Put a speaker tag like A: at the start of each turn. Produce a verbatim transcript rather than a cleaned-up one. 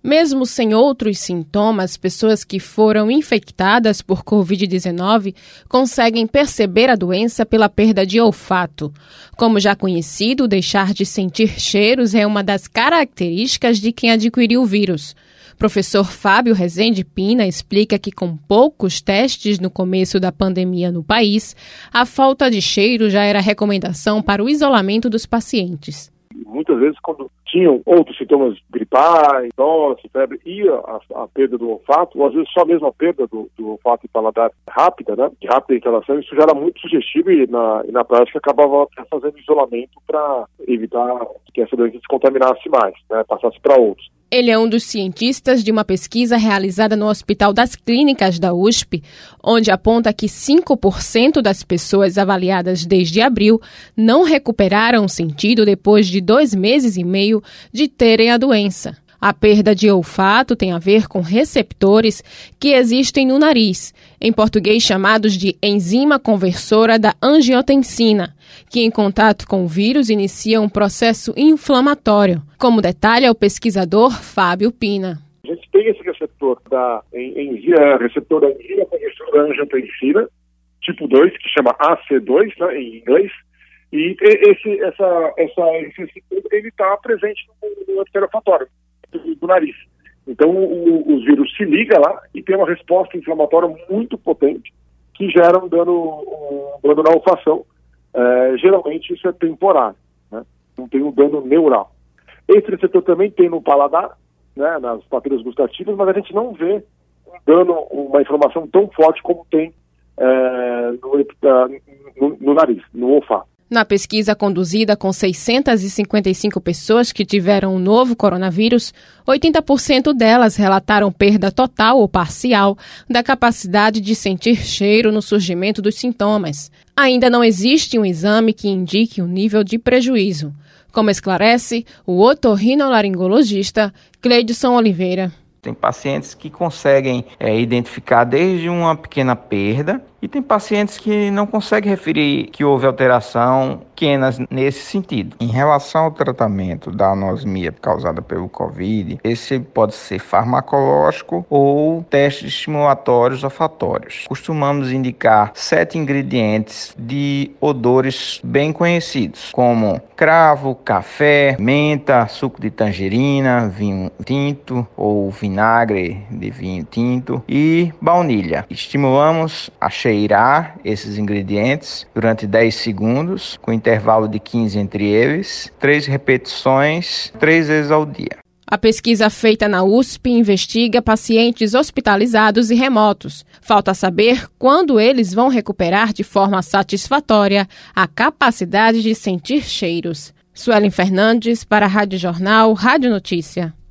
A: Mesmo sem outros sintomas, pessoas que foram infectadas por covid dezenove conseguem perceber a doença pela perda de olfato. Como já conhecido, deixar de sentir cheiros é uma das características de quem adquiriu o vírus. Professor Fábio Rezende Pina explica que com poucos testes no começo da pandemia no país, a falta de cheiro já era recomendação para o isolamento dos pacientes.
B: Muitas vezes, quando tinham outros sintomas gripais, tosse, febre, e a, a perda do olfato, ou às vezes só mesmo a perda do, do olfato e paladar rápida, né, de rápida instalação, isso já era muito sugestivo e na, e na prática acabava fazendo isolamento para evitar que essa doença se contaminasse mais, né, passasse para outros.
A: Ele é um dos cientistas de uma pesquisa realizada no Hospital das Clínicas da U S P, onde aponta que cinco por cento das pessoas avaliadas desde abril não recuperaram o sentido depois de dois meses e meio de terem a doença. A perda de olfato tem a ver com receptores que existem no nariz, em português chamados de enzima conversora da angiotensina, que em contato com o vírus inicia um processo inflamatório, como detalha o pesquisador Fábio Pina.
B: A gente tem esse receptor da enzima, receptor da enzima conversora da angiotensina, tipo dois, que chama A C dois, né, em inglês, e esse, essa, essa, esse receptor ele está presente no, no epitélio olfatório do nariz. Então o, o vírus se liga lá e tem uma resposta inflamatória muito potente que gera um dano, um dano na olfação. É, geralmente isso é temporário, né? Não tem um dano neural. Esse receptor também tem no paladar, né, nas papilas gustativas, mas a gente não vê um dano, uma inflamação tão forte como tem é, no, no, no nariz, no olfato.
A: Na pesquisa conduzida com seiscentas e cinquenta e cinco pessoas que tiveram o novo coronavírus, oitenta por cento delas relataram perda total ou parcial da capacidade de sentir cheiro no surgimento dos sintomas. Ainda não existe um exame que indique o nível de prejuízo, como esclarece o otorrinolaringologista Cleidson Oliveira.
C: Tem pacientes que conseguem é, identificar desde uma pequena perda e tem pacientes que não conseguem referir que houve alteração pequenas nesse sentido. Em relação ao tratamento da anosmia causada pelo Covid, esse pode ser farmacológico ou testes estimulatórios olfatórios. Costumamos indicar sete ingredientes de odores bem conhecidos, como cravo, café, menta, suco de tangerina, vinho tinto ou vinagre de vinho tinto e baunilha. Estimulamos a cheirar esses ingredientes durante dez segundos, com intervalo de quinze entre eles, três repetições, três vezes ao dia.
A: A pesquisa feita na U S P investiga pacientes hospitalizados e remotos. Falta saber quando eles vão recuperar de forma satisfatória a capacidade de sentir cheiros. Suelen Fernandes para a Rádio Jornal, Rádio Notícia.